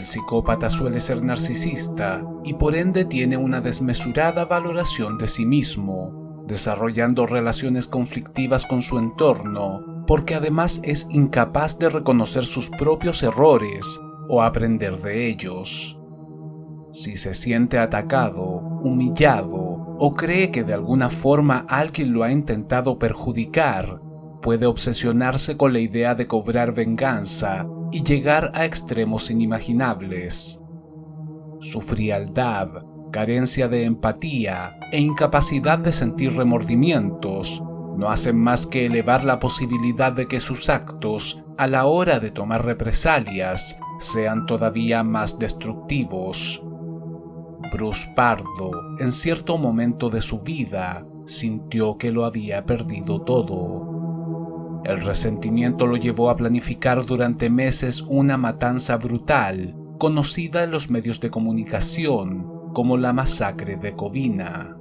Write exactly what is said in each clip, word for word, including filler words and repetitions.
El psicópata suele ser narcisista y por ende tiene una desmesurada valoración de sí mismo, desarrollando relaciones conflictivas con su entorno, porque además es incapaz de reconocer sus propios errores o aprender de ellos. Si se siente atacado, humillado o cree que de alguna forma alguien lo ha intentado perjudicar, puede obsesionarse con la idea de cobrar venganza y llegar a extremos inimaginables. Su frialdad, carencia de empatía e incapacidad de sentir remordimientos no hacen más que elevar la posibilidad de que sus actos, a la hora de tomar represalias, sean todavía más destructivos. Bruce Pardo, en cierto momento de su vida, sintió que lo había perdido todo. El resentimiento lo llevó a planificar durante meses una matanza brutal, conocida en los medios de comunicación como la masacre de Covina.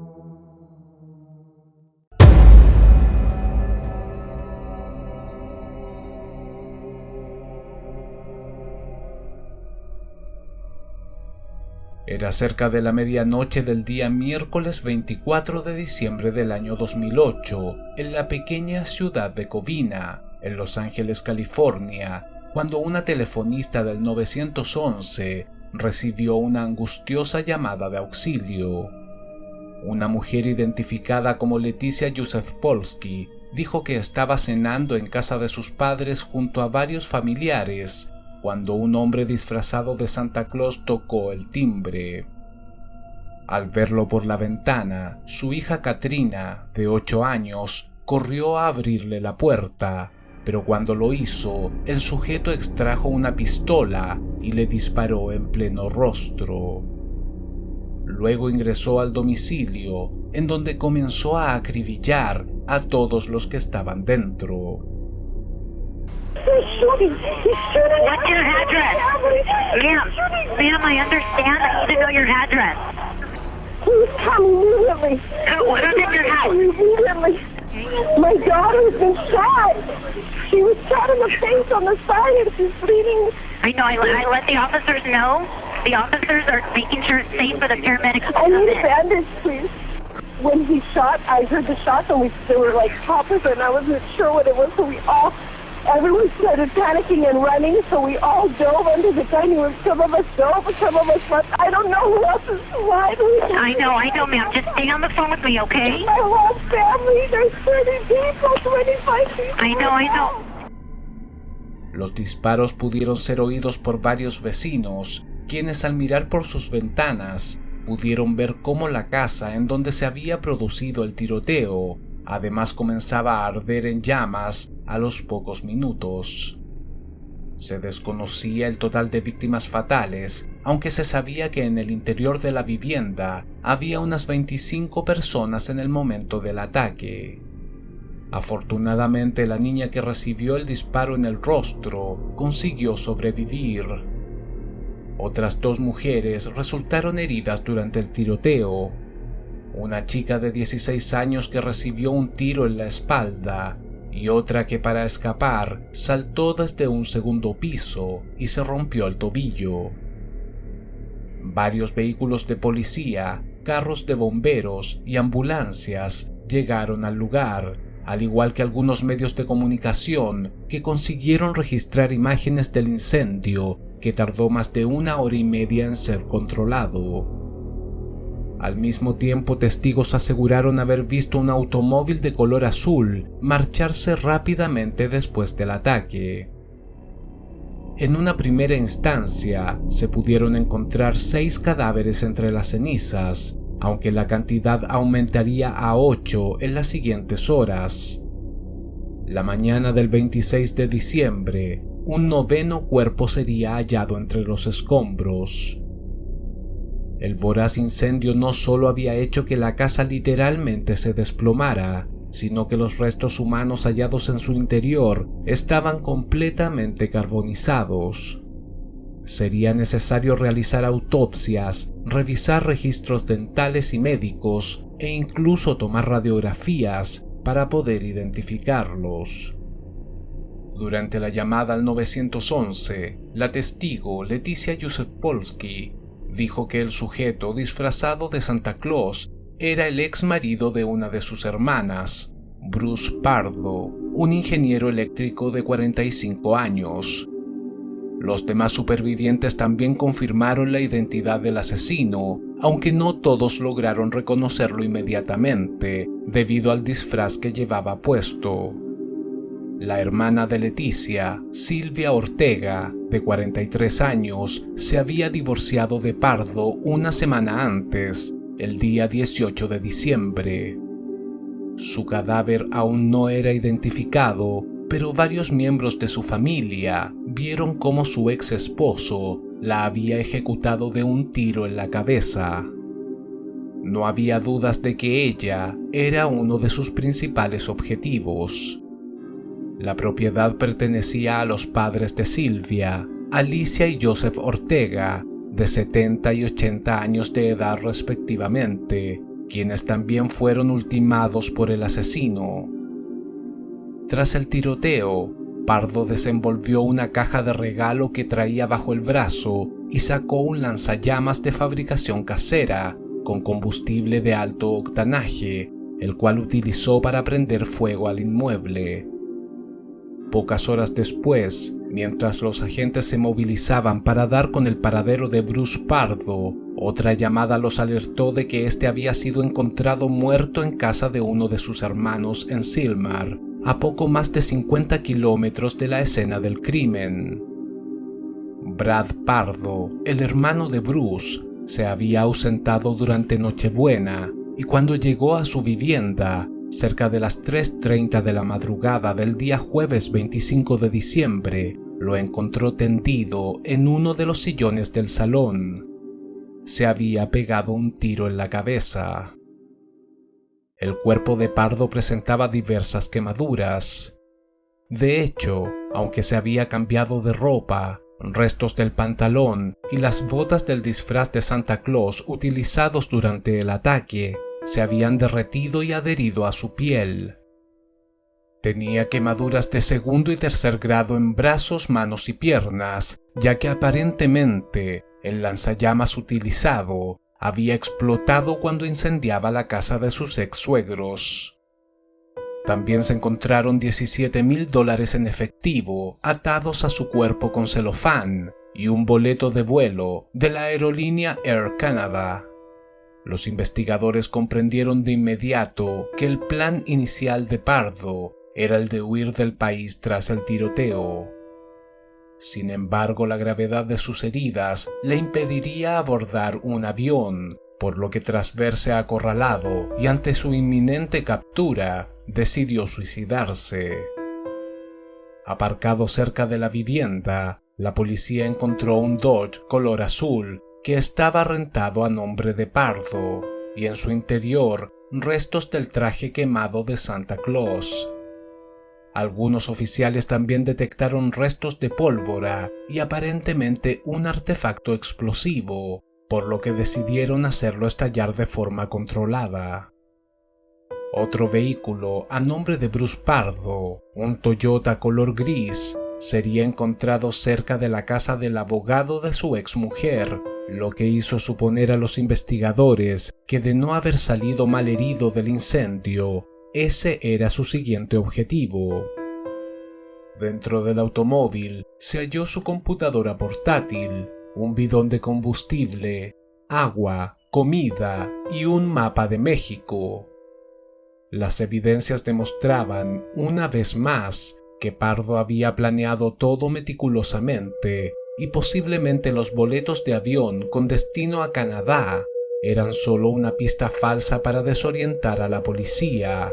Era cerca de la medianoche del día miércoles veinticuatro de diciembre del año dos mil ocho, en la pequeña ciudad de Covina, en Los Ángeles, California, cuando una telefonista del nueve once recibió una angustiosa llamada de auxilio. Una mujer identificada como Leticia Józef Polsky dijo que estaba cenando en casa de sus padres junto a varios familiares cuando un hombre disfrazado de Santa Claus tocó el timbre. Al verlo por la ventana, su hija Katrina, de ocho años, corrió a abrirle la puerta, pero cuando lo hizo, el sujeto extrajo una pistola y le disparó en pleno rostro. Luego ingresó al domicilio, en donde comenzó a acribillar a todos los que estaban dentro. He's shooting. He's shooting. What's your address? Ma'am, ma'am, I understand. I need to know your address. Please come immediately. Who's in your house? Immediately. My daughter's been shot. She was shot in the face on the side and she's bleeding. I know. I, I let the officers know. The officers are making sure it's safe for the paramedics to I come need a in. bandage, please. When he shot, I heard the shots and we they were like poppers and I wasn't sure what it was, so we all Everyone started panicking and running, so we all dove under the dining room. Some of us dove, some of us left. I don't know who else is alive. I know, I know, ma'am. Just stay on the phone with me, okay? My whole family, there's thirty people, twenty-five people. I know, I know. Los disparos pudieron ser oídos por varios vecinos, quienes al mirar por sus ventanas pudieron ver cómo la casa en donde se había producido el tiroteo además comenzaba a arder en llamas a los pocos minutos. Se desconocía el total de víctimas fatales, aunque se sabía que en el interior de la vivienda había unas veinticinco personas en el momento del ataque. Afortunadamente, la niña que recibió el disparo en el rostro consiguió sobrevivir. Otras dos mujeres resultaron heridas durante el tiroteo. Una chica de dieciséis años que recibió un tiro en la espalda y otra que para escapar saltó desde un segundo piso y se rompió el tobillo. Varios vehículos de policía, carros de bomberos y ambulancias llegaron al lugar, al igual que algunos medios de comunicación que consiguieron registrar imágenes del incendio que tardó más de una hora y media en ser controlado. Al mismo tiempo, testigos aseguraron haber visto un automóvil de color azul marcharse rápidamente después del ataque. En una primera instancia, se pudieron encontrar seis cadáveres entre las cenizas, aunque la cantidad aumentaría a ocho en las siguientes horas. La mañana del veintiséis de diciembre, un noveno cuerpo sería hallado entre los escombros. El voraz incendio no solo había hecho que la casa literalmente se desplomara, sino que los restos humanos hallados en su interior estaban completamente carbonizados. Sería necesario realizar autopsias, revisar registros dentales y médicos e incluso tomar radiografías para poder identificarlos. Durante la llamada al nueve once, la testigo Leticia Józef-Polsky dijo que el sujeto disfrazado de Santa Claus era el ex marido de una de sus hermanas, Bruce Pardo, un ingeniero eléctrico de cuarenta y cinco años. Los demás supervivientes también confirmaron la identidad del asesino, aunque no todos lograron reconocerlo inmediatamente debido al disfraz que llevaba puesto. La hermana de Leticia, Silvia Ortega, de cuarenta y tres años, se había divorciado de Pardo una semana antes, el día dieciocho de diciembre. Su cadáver aún no era identificado, pero varios miembros de su familia vieron cómo su ex esposo la había ejecutado de un tiro en la cabeza. No había dudas de que ella era uno de sus principales objetivos. La propiedad pertenecía a los padres de Silvia, Alicia y Joseph Ortega, de setenta y ochenta años de edad respectivamente, quienes también fueron ultimados por el asesino. Tras el tiroteo, Pardo desenvolvió una caja de regalo que traía bajo el brazo y sacó un lanzallamas de fabricación casera con combustible de alto octanaje, el cual utilizó para prender fuego al inmueble. Pocas horas después, mientras los agentes se movilizaban para dar con el paradero de Bruce Pardo, otra llamada los alertó de que éste había sido encontrado muerto en casa de uno de sus hermanos en Sylmar, a poco más de cincuenta kilómetros de la escena del crimen. Brad Pardo, el hermano de Bruce, se había ausentado durante Nochebuena y cuando llegó a su vivienda, cerca de las tres treinta de la madrugada del día jueves veinticinco de diciembre, lo encontró tendido en uno de los sillones del salón. Se había pegado un tiro en la cabeza. El cuerpo de Pardo presentaba diversas quemaduras. De hecho, aunque se había cambiado de ropa, restos del pantalón y las botas del disfraz de Santa Claus utilizados durante el ataque se habían derretido y adherido a su piel. Tenía quemaduras de segundo y tercer grado en brazos, manos y piernas, ya que aparentemente el lanzallamas utilizado había explotado cuando incendiaba la casa de sus ex suegros. También se encontraron diecisiete mil dólares en efectivo atados a su cuerpo con celofán y un boleto de vuelo de la aerolínea Air Canada. Los investigadores comprendieron de inmediato que el plan inicial de Pardo era el de huir del país tras el tiroteo. Sin embargo, la gravedad de sus heridas le impediría abordar un avión, por lo que tras verse acorralado y ante su inminente captura, decidió suicidarse. Aparcado cerca de la vivienda, la policía encontró un Dodge color azul que estaba rentado a nombre de Pardo, y en su interior restos del traje quemado de Santa Claus. Algunos oficiales también detectaron restos de pólvora y aparentemente un artefacto explosivo, por lo que decidieron hacerlo estallar de forma controlada. Otro vehículo a nombre de Bruce Pardo, un Toyota color gris, sería encontrado cerca de la casa del abogado de su exmujer, lo que hizo suponer a los investigadores que de no haber salido malherido del incendio, ese era su siguiente objetivo. Dentro del automóvil se halló su computadora portátil, un bidón de combustible, agua, comida y un mapa de México. Las evidencias demostraban, una vez más, que Pardo había planeado todo meticulosamente y posiblemente los boletos de avión con destino a Canadá eran solo una pista falsa para desorientar a la policía.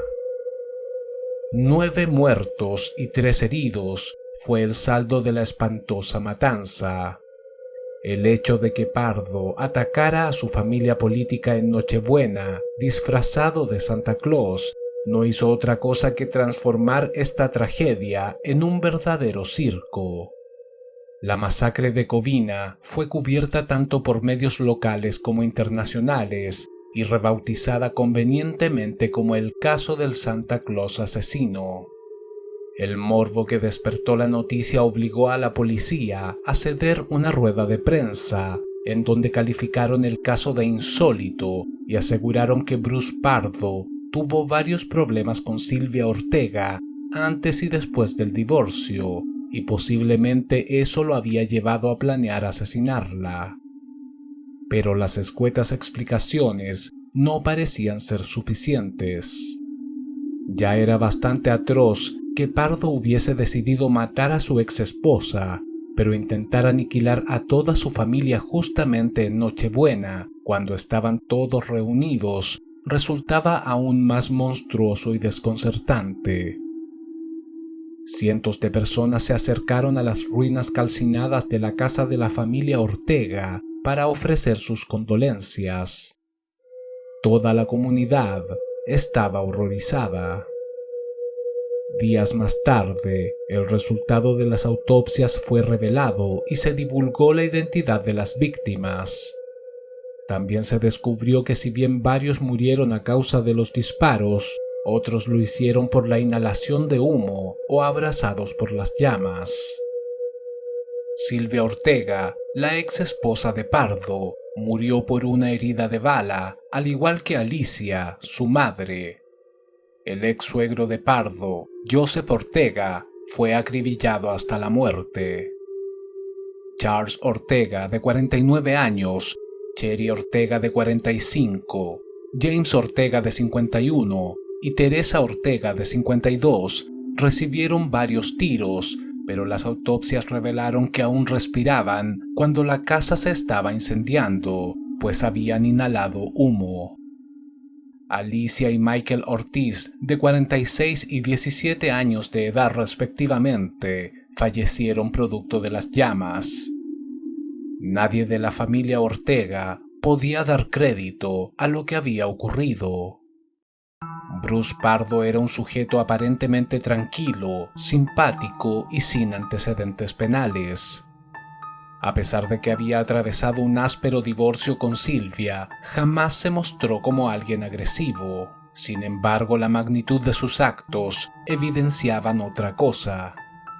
Nueve muertos y tres heridos fue el saldo de la espantosa matanza. El hecho de que Pardo atacara a su familia política en Nochebuena, disfrazado de Santa Claus, no hizo otra cosa que transformar esta tragedia en un verdadero circo. La masacre de Covina fue cubierta tanto por medios locales como internacionales y rebautizada convenientemente como el caso del Santa Claus asesino. El morbo que despertó la noticia obligó a la policía a ceder una rueda de prensa, en donde calificaron el caso de insólito y aseguraron que Bruce Pardo tuvo varios problemas con Sylvia Ortega antes y después del divorcio, y posiblemente eso lo había llevado a planear asesinarla. Pero las escuetas explicaciones no parecían ser suficientes. Ya era bastante atroz que Pardo hubiese decidido matar a su exesposa, pero intentar aniquilar a toda su familia justamente en Nochebuena, cuando estaban todos reunidos, resultaba aún más monstruoso y desconcertante. Cientos de personas se acercaron a las ruinas calcinadas de la casa de la familia Ortega para ofrecer sus condolencias. Toda la comunidad estaba horrorizada. Días más tarde, el resultado de las autopsias fue revelado y se divulgó la identidad de las víctimas. También se descubrió que si bien varios murieron a causa de los disparos, otros lo hicieron por la inhalación de humo o abrasados por las llamas. Sylvia Ortega, la ex esposa de Pardo, murió por una herida de bala, al igual que Alicia, su madre. El ex suegro de Pardo, Joseph Ortega, fue acribillado hasta la muerte. Charles Ortega, de cuarenta y nueve años, Cherry Ortega, de cuarenta y cinco, James Ortega, de cincuenta y uno, y Teresa Ortega, de cincuenta y dos, recibieron varios tiros, pero las autopsias revelaron que aún respiraban cuando la casa se estaba incendiando, pues habían inhalado humo. Alicia y Michael Ortiz, de cuarenta y seis y diecisiete años de edad respectivamente, fallecieron producto de las llamas. Nadie de la familia Ortega podía dar crédito a lo que había ocurrido. Bruce Pardo era un sujeto aparentemente tranquilo, simpático y sin antecedentes penales. A pesar de que había atravesado un áspero divorcio con Sylvia, jamás se mostró como alguien agresivo. Sin embargo, la magnitud de sus actos evidenciaban otra cosa.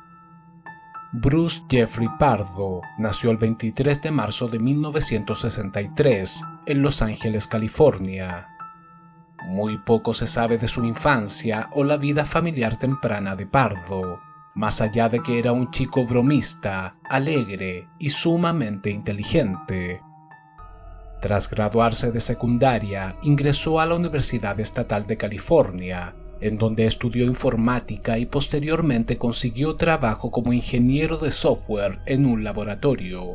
Bruce Jeffrey Pardo nació el veintitrés de marzo de mil novecientos sesenta y tres en Los Ángeles, California. Muy poco se sabe de su infancia o la vida familiar temprana de Pardo, más allá de que era un chico bromista, alegre y sumamente inteligente. Tras graduarse de secundaria, ingresó a la Universidad Estatal de California, en donde estudió informática y posteriormente consiguió trabajo como ingeniero de software en un laboratorio.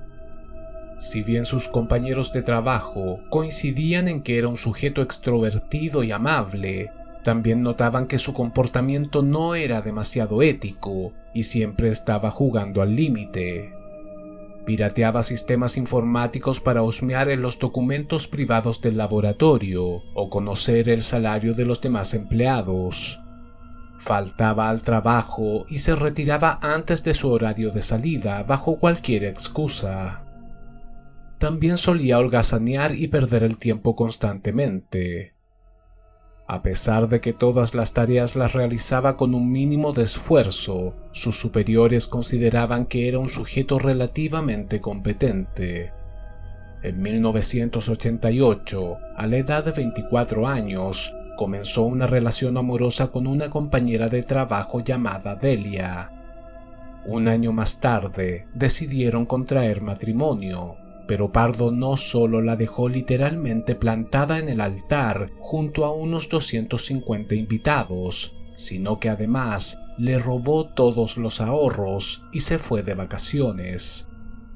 Si bien sus compañeros de trabajo coincidían en que era un sujeto extrovertido y amable, también notaban que su comportamiento no era demasiado ético y siempre estaba jugando al límite. Pirateaba sistemas informáticos para husmear en los documentos privados del laboratorio o conocer el salario de los demás empleados. Faltaba al trabajo y se retiraba antes de su horario de salida bajo cualquier excusa. También solía holgazanear y perder el tiempo constantemente. A pesar de que todas las tareas las realizaba con un mínimo de esfuerzo, sus superiores consideraban que era un sujeto relativamente competente. En mil novecientos ochenta y ocho, a la edad de veinticuatro años, comenzó una relación amorosa con una compañera de trabajo llamada Delia. Un año más tarde, decidieron contraer matrimonio. Pero Pardo no solo la dejó literalmente plantada en el altar junto a unos doscientos cincuenta invitados, sino que además le robó todos los ahorros y se fue de vacaciones.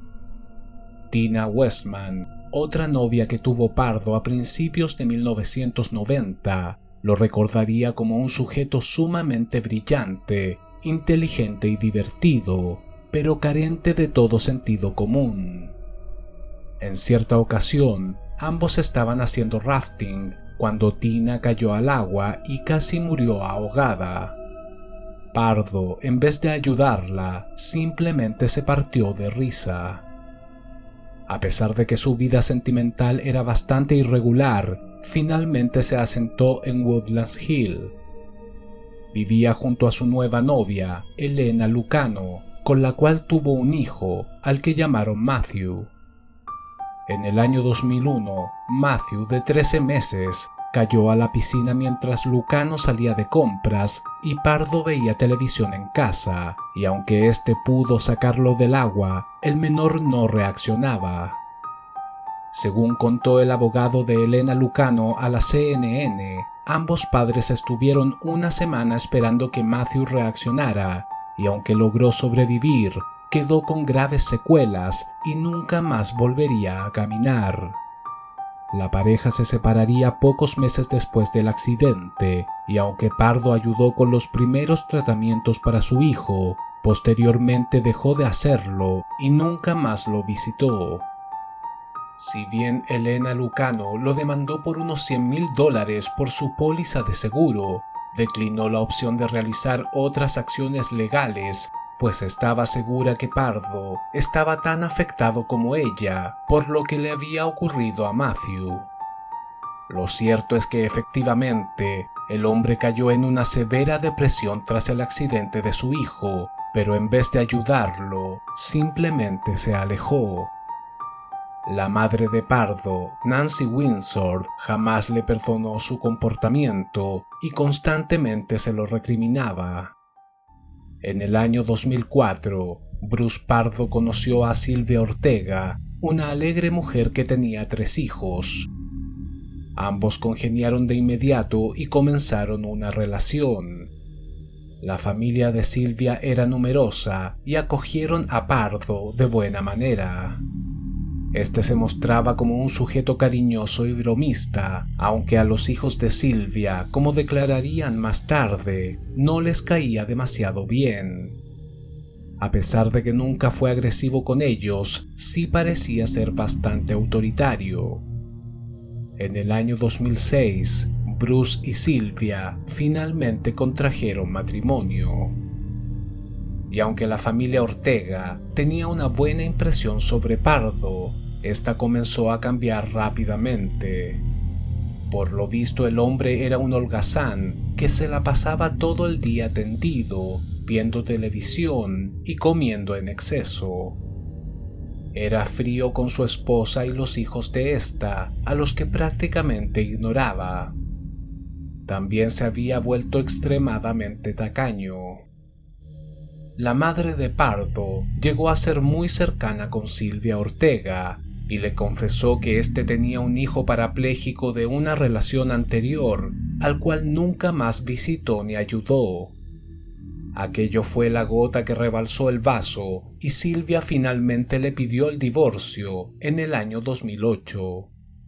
Tina Westman, otra novia que tuvo Pardo a principios de mil novecientos noventa, lo recordaría como un sujeto sumamente brillante, inteligente y divertido, pero carente de todo sentido común. En cierta ocasión, ambos estaban haciendo rafting cuando Tina cayó al agua y casi murió ahogada. Pardo, en vez de ayudarla, simplemente se partió de risa. A pesar de que su vida sentimental era bastante irregular, finalmente se asentó en Woodlands Hill. vivía junto a su nueva novia, Elena Lucano, con la cual tuvo un hijo, al que llamaron Matthew. En el año dos mil uno, Matthew, de trece meses, cayó a la piscina mientras Lucano salía de compras y Pardo veía televisión en casa, y aunque éste pudo sacarlo del agua, el menor no reaccionaba. Según contó el abogado de Elena Lucano a la C N N, ambos padres estuvieron una semana esperando que Matthew reaccionara, y aunque logró sobrevivir, quedó con graves secuelas y nunca más volvería a caminar. La pareja se separaría pocos meses después del accidente, y aunque Pardo ayudó con los primeros tratamientos para su hijo, posteriormente dejó de hacerlo y nunca más lo visitó. Si bien Elena Lucano lo demandó por unos cien mil dólares por su póliza de seguro, declinó la opción de realizar otras acciones legales, pues estaba segura que Pardo estaba tan afectado como ella por lo que le había ocurrido a Matthew. Lo cierto es que efectivamente el hombre cayó en una severa depresión tras el accidente de su hijo, pero en vez de ayudarlo, simplemente se alejó. La madre de Pardo, Nancy Windsor, jamás le perdonó su comportamiento y constantemente se lo recriminaba. En el año dos mil cuatro, Bruce Pardo conoció a Silvia Ortega, una alegre mujer que tenía tres hijos. Ambos congeniaron de inmediato y comenzaron una relación. La familia de Silvia era numerosa y acogieron a Pardo de buena manera. Este se mostraba como un sujeto cariñoso y bromista, aunque a los hijos de Silvia, como declararían más tarde, no les caía demasiado bien. A pesar de que nunca fue agresivo con ellos, sí parecía ser bastante autoritario. En el año dos mil seis, Bruce y Silvia finalmente contrajeron matrimonio. Y aunque la familia Ortega tenía una buena impresión sobre Pardo, esta comenzó a cambiar rápidamente. Por lo visto, el hombre era un holgazán que se la pasaba todo el día tendido, viendo televisión y comiendo en exceso. Era frío con su esposa y los hijos de ésta, a los que prácticamente ignoraba. También se había vuelto extremadamente tacaño. La madre de Pardo llegó a ser muy cercana con Silvia Ortega y le confesó que éste tenía un hijo parapléjico de una relación anterior, al cual nunca más visitó ni ayudó. Aquello fue la gota que rebalsó el vaso y Silvia finalmente le pidió el divorcio en el año dos mil ocho.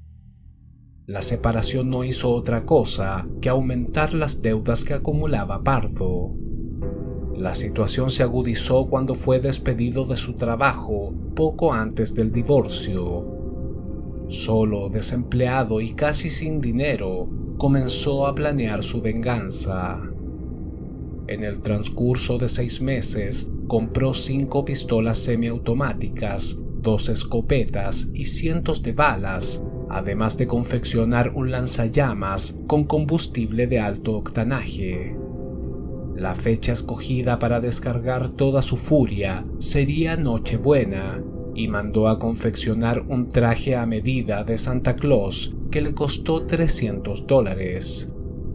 La separación no hizo otra cosa que aumentar las deudas que acumulaba Pardo. La situación se agudizó cuando fue despedido de su trabajo poco antes del divorcio. Solo, desempleado y casi sin dinero, comenzó a planear su venganza. En el transcurso de seis meses, compró cinco pistolas semiautomáticas, dos escopetas y cientos de balas, además de confeccionar un lanzallamas con combustible de alto octanaje. La fecha escogida para descargar toda su furia sería Nochebuena, y mandó a confeccionar un traje a medida de Santa Claus que le costó trescientos dólares.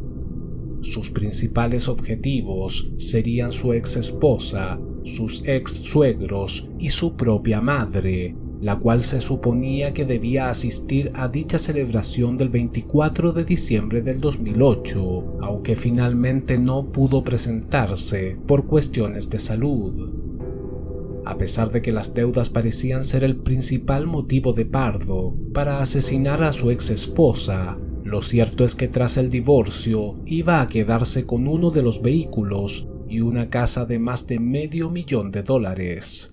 Sus principales objetivos serían su ex esposa, sus ex suegros y su propia madre, la cual se suponía que debía asistir a dicha celebración del veinticuatro de diciembre del dos mil ocho, aunque finalmente no pudo presentarse por cuestiones de salud. A pesar de que las deudas parecían ser el principal motivo de Pardo para asesinar a su ex esposa, lo cierto es que tras el divorcio iba a quedarse con uno de los vehículos y una casa de más de medio millón de dólares.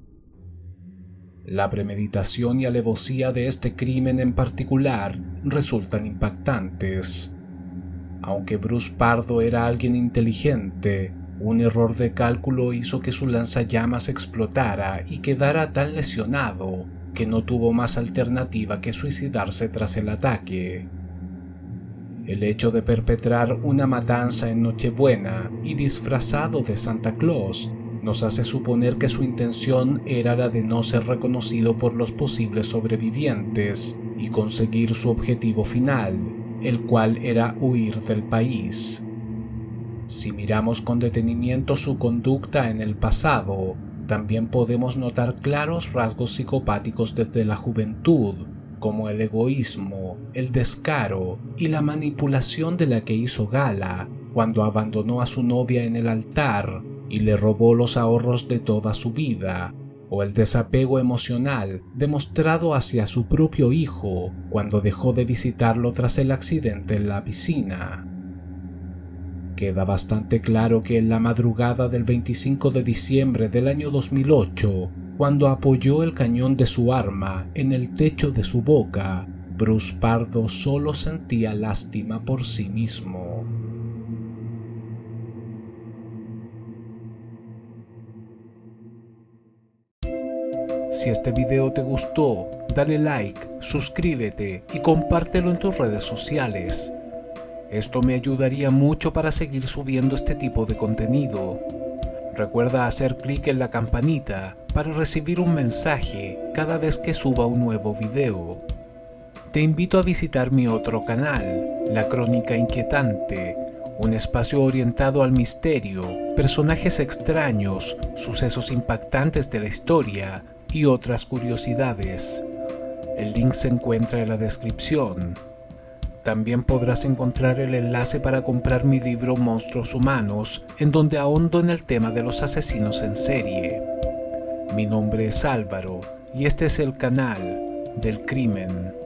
La premeditación y alevosía de este crimen en particular resultan impactantes. Aunque Bruce Pardo era alguien inteligente, un error de cálculo hizo que su lanzallamas explotara y quedara tan lesionado que no tuvo más alternativa que suicidarse tras el ataque. El hecho de perpetrar una matanza en Nochebuena y disfrazado de Santa Claus nos hace suponer que su intención era la de no ser reconocido por los posibles sobrevivientes y conseguir su objetivo final, el cual era huir del país. Si miramos con detenimiento su conducta en el pasado, también podemos notar claros rasgos psicopáticos desde la juventud, como el egoísmo, el descaro y la manipulación de la que hizo gala cuando abandonó a su novia en el altar y le robó los ahorros de toda su vida, o el desapego emocional demostrado hacia su propio hijo cuando dejó de visitarlo tras el accidente en la piscina. Queda bastante claro que en la madrugada del veinticinco de diciembre del año dos mil ocho, cuando apoyó el cañón de su arma en el techo de su boca, Bruce Pardo solo sentía lástima por sí mismo. Si este video te gustó, dale like, suscríbete y compártelo en tus redes sociales. Esto me ayudaría mucho para seguir subiendo este tipo de contenido. Recuerda hacer clic en la campanita para recibir un mensaje cada vez que suba un nuevo video. Te invito a visitar mi otro canal, La Crónica Inquietante, un espacio orientado al misterio, personajes extraños, sucesos impactantes de la historia y otras curiosidades. El link se encuentra en la descripción. También podrás encontrar el enlace para comprar mi libro Monstruos Humanos, en donde ahondo en el tema de los asesinos en serie. Mi nombre es Álvaro y este es el canal del crimen.